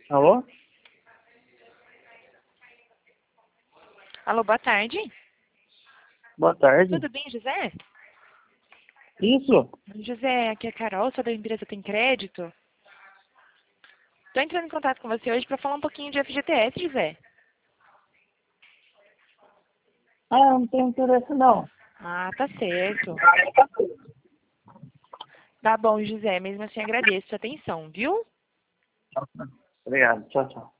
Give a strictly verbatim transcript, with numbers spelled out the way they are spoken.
Alô? Alô, boa tarde. Boa tarde. Tudo bem, José? Isso? José, aqui é a Carol, sou da empresa Tem Crédito. Estou entrando em contato com você hoje para falar um pouquinho de F G T S, José. Ah, não tenho interesse não. Ah, tá certo. Tá bom, José, mesmo assim agradeço a sua atenção, viu? Obrigado. Tchau, tchau.